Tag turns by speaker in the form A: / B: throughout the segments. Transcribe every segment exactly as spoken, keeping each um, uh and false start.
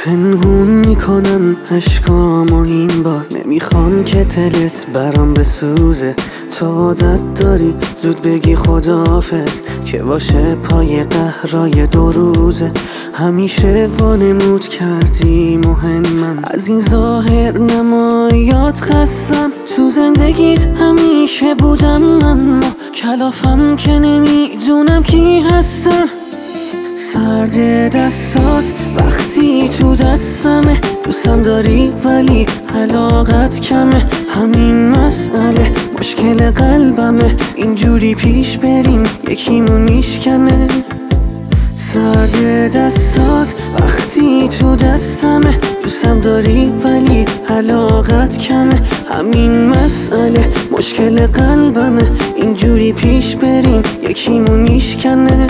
A: پنهون میکنم عشقامو این بار، نمیخوام که دلت برام بسوزه. تو عادت داری زود بگی خداحافظ که باشه پای قهرای دو روزه. همیشه وانمود کردی مهمم، از این ظاهر نمایات خستم. تو زندگیت همیشه بودم اما کلافم که نمیدونم کی هستم. سرد دستات وقتی تو دستمه، دوستم داری ولی علاقت کمه. همین مسئله مشکل قلبمه، اینجوری پیش بریم یکیمون میشکنه. سرد دستات وقتی تو دستمه، دوستم داری ولی علاقت کمه. همین مسئله مشکل قلبمه، اینجوری پیش بریم یکیمون میشکنه.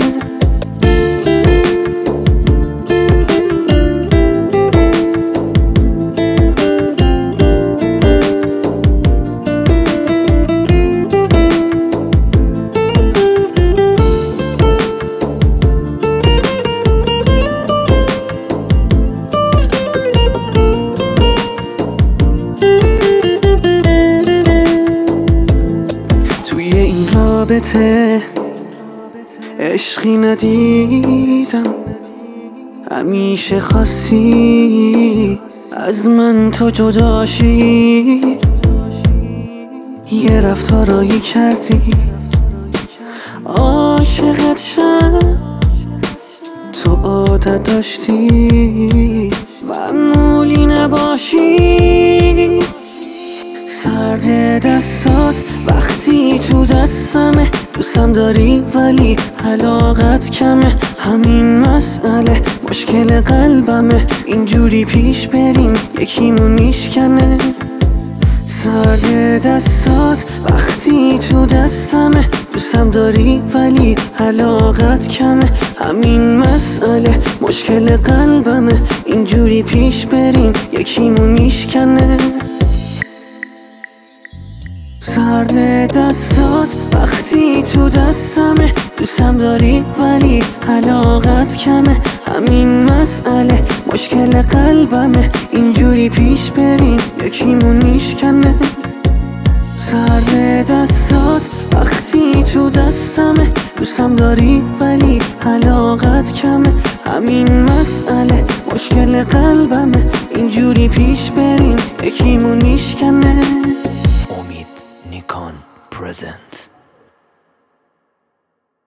A: رابطه عشقی ندیدم، همیشه خواستی از من تو جداشی. یه رفتارایی کردی عاشقت شم، تو عادت داشتی معمولی نباشی. سرد دستات وقتی تو دستمه، دوستم داری ولی علاقت کمه. همین مسئله مشکل قلبمه، اینجوری پیش بریم یکیمون میشکنه. سرد دستات وقتی تو دستمه، دوستم داری ولی علاقت کمه. همین مسئله مشکل قلبمه، اینجوری پیش بریم یکیمون میشکنه. سرد دستات وقتی تو دستمه، دوستم داری ولی علاقت کمه. همین مسئله مشکل قلبمه، اینجوری پیش بریم یکیمون میشکنه. سرد دستات وقتی تو دستمه، دوستم داری ولی علاقت کمه. همین مسئله مشکل قلبمه، اینجوری پیش بریم یکیمون میشکنه.
B: Nikon present.